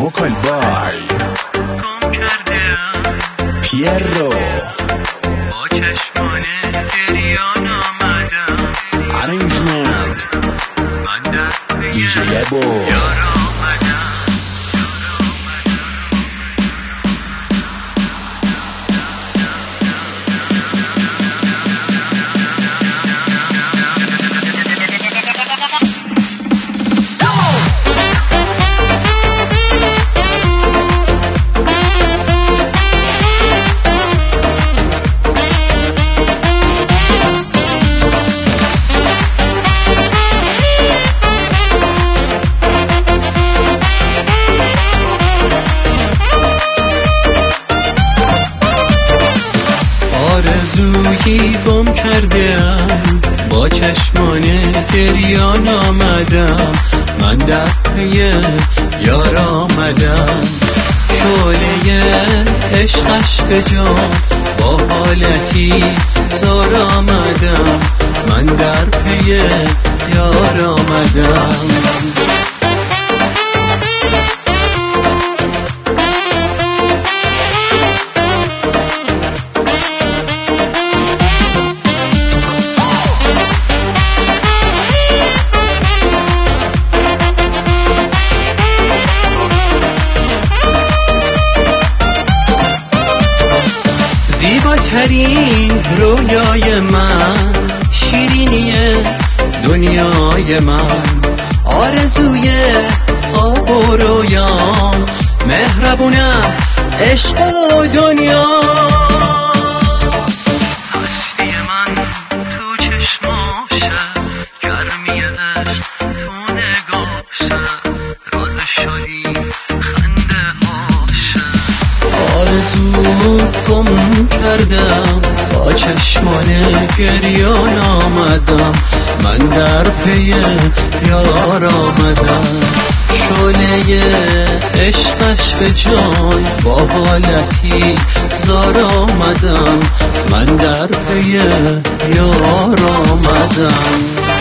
وکال بای پیرو با چشمان گریان آمدم ارنجمنت من در دیجی بو یار آمدم آرزویی گم کردم با چشمان گریان آمدم من در پی یار آمدم شعله عشقش به جان با حالتی زار آمدم من در پی یار آمدم زیباترین رویای من شیرینی دنیای من آرزوی خواب و رویام مهربونم عشق و دنیا هستی من تو چشماشه گرمی عشق تو نگاشه راز شادی خنده هاشه آرزو گم کردم با چشمان گریان آمدم من در پی یار آمدم شعله عشقش به جان با حالتی زار آمدم من در پی یار آمدم